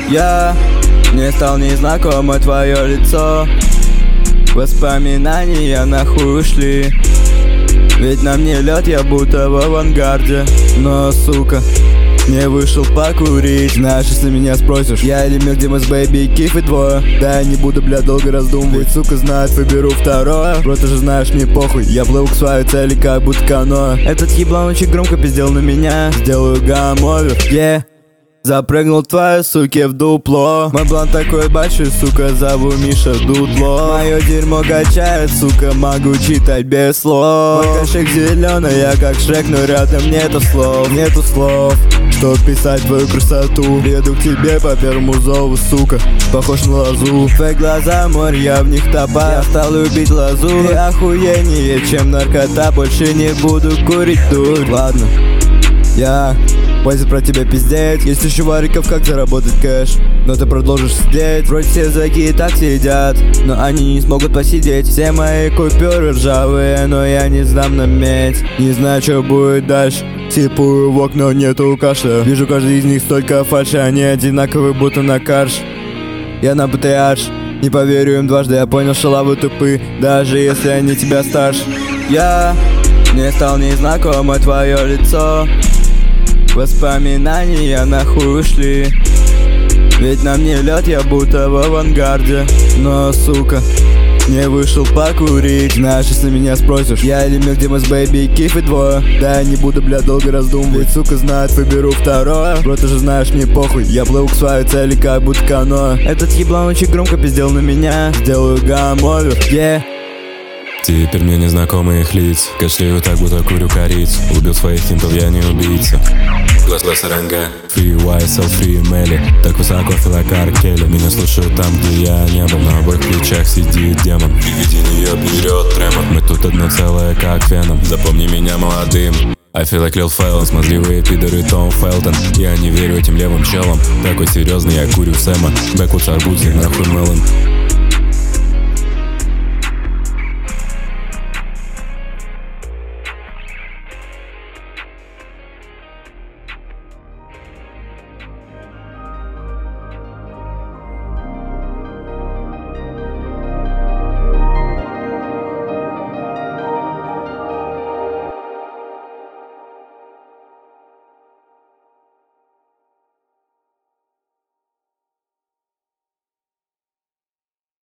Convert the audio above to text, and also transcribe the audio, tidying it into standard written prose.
Мне стал незнакомо твое лицо. Воспоминания нахуй ушли. Ведь на мне лед, я будто в авангарде. Но, сука, не вышел покурить. Знаешь, если меня спросишь, я или мир, где мы с бэйби, киф и двое. Да, я не буду, бля, долго раздумывать. Сука знает, выберу второе. Просто же знаешь, мне похуй. Я плыву к своей цели, как будто каноэ. Этот еблан очень громко пиздел на меня. Сделаю гамовер, Запрыгнул твоей суке в дупло. Мой блант такой большой, сука, зову Миша Дудло. Мое дерьмо качает, сука, могу читать без слов. Мой кошек зеленый, я как Шрек, но рядом нету слов. Чтоб писать твою красоту. Еду к тебе по первому зову, сука, похож на лозу. Твои глаза, море, я в них топаю. Я стал любить лозу. И охуеннее, чем наркота. Больше не буду курить дурь. Ладно, хватит про тебя пиздеть. Есть еще вариков, как заработать кэш, но ты продолжишь сидеть. Вроде все зэки и так сидят, но они не смогут посидеть. Все мои купюры ржавые, но я не сдам на медь. Не знаю, что будет дальше. Сипую в окно, нету кашля. Вижу каждый из них столько фальши. Они одинаковые, будто на карш. Я на БТH, не поверю им дважды. Я понял, что лавы тупы, даже если они тебя старше. Мне стал незнакомо твое лицо. Воспоминания нахуй ушли. Ведь на мне лед, я будто в авангарде. Но, сука, не вышел покурить. Знаешь, если меня спросишь, я или мир, где мы с бэйби, киф и двое. Да, я не буду, бля, долго раздумывать. Сука знает, выберу второе. Просто же знаешь, мне похуй. Я плыву к своей цели, как будто каноэ. Этот еблан очень громко пиздел на меня. Сделаю гамовер, Теперь мне незнакомы их лиц. Кашляю так, будто курю кориц. Убил своих хинтов, я не убийца. Глаз РНГ, Free YSL, Free Melly. Так высоко филокар Келли. Меня слушают там, где я не был. На обоих плечах сидит демон. При виде нее берет тремор. Мы тут одно целое, как Веном. Запомни меня молодым. I feel like Lil Fallon, смазливые пидоры Том Фелтон. Я не верю этим левым челам. Такой серьезный, я курю Сэма. Бэквудс арбузи, нахуй мелон.